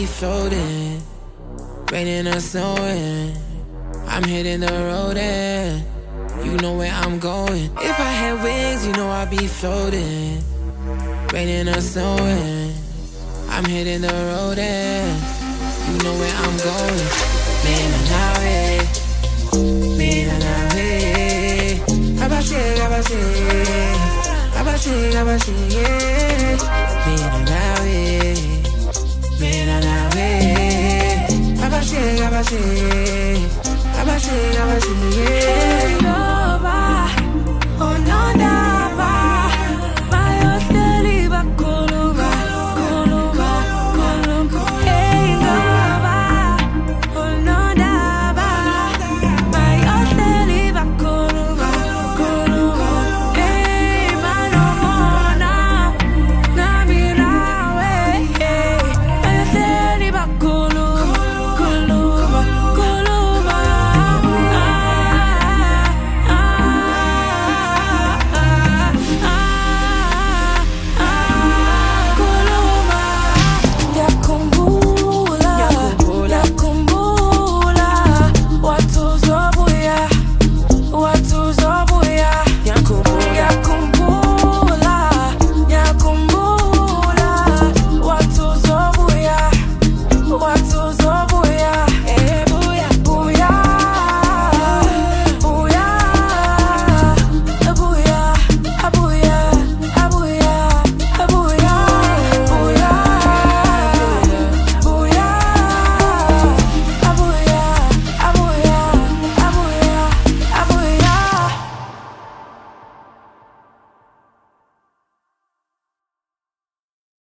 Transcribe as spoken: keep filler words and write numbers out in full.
be floating, raining or snowing. I'm hitting the road and you know where I'm going. If I had wings, you know I'd be floating, raining or snowing. I'm hitting the road and you know where I'm going. Mina nave, mina nave. Abashe, abashe, abashe, abashe. Mina nave, mina nave. Abashe, abashe, abashe, abashe.